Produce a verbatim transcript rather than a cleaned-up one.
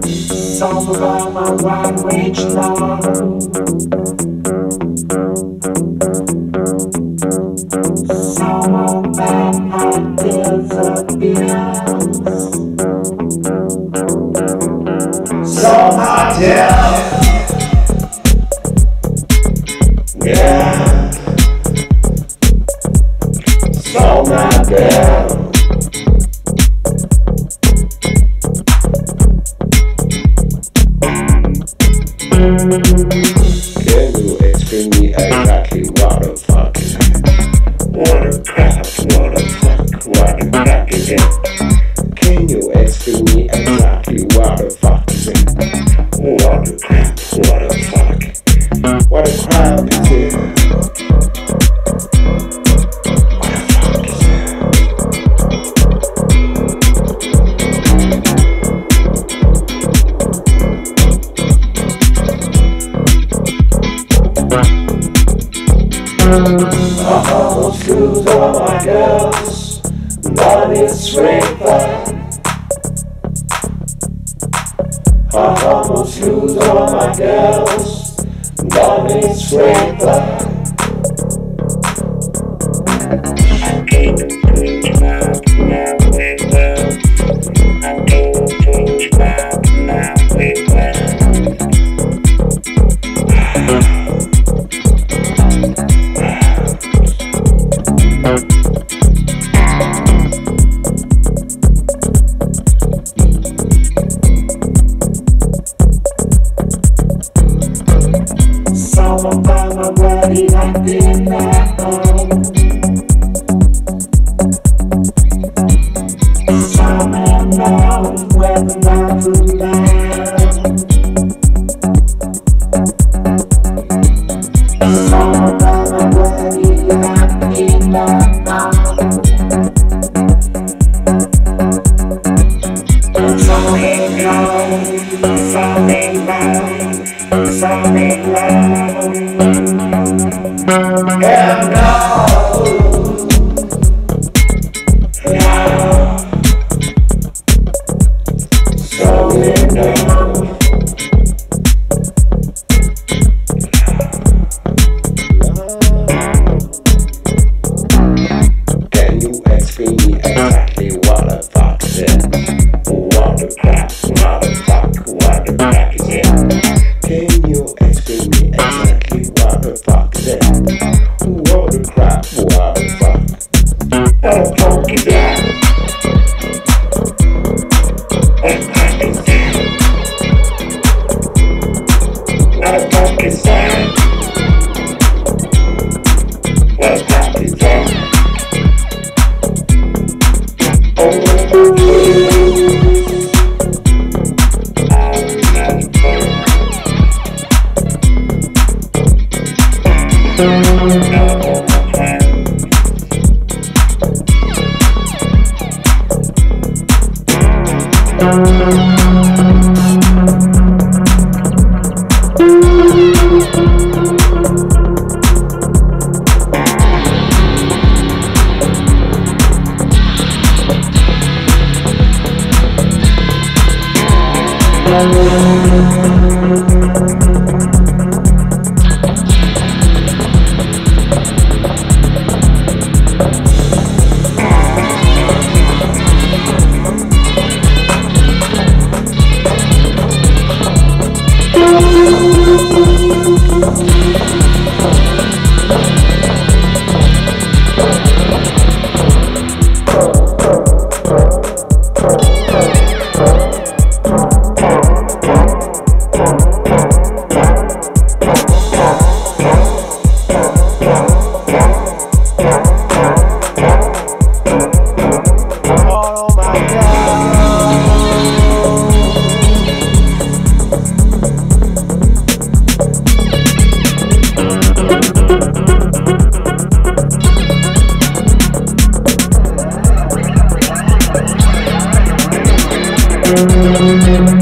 Song about my wide range love. Song about my disappearance. Song my death. Yeah. Song my death. Can you explain me exactly what the fuck is it? What the crap, what the fuck, what the crack is it? Can you explain me exactly what the fuck is it? What the crap, what the fuck, what the crap is it? I almost lose all my girls, but it's raper. I almost lose all my girls, but it's raper. I can't change my now with love. I can't change my now with love. Someone by my body, I've been at home. Someone knows where the mountain land. Someone by my body, I've been at home. Someone knows, someone knows. Something wrong. Hell no. Yeah. So we know. Can you explain me exactly what the fuck is it? What the crap, what the fuck, what the crap is it? Can you explain me exactly what the fuck is it? What the crap, what the fuck? What the fuck is that? What the fuck is that? What the fuck is that? What the fuck is that? Thank you.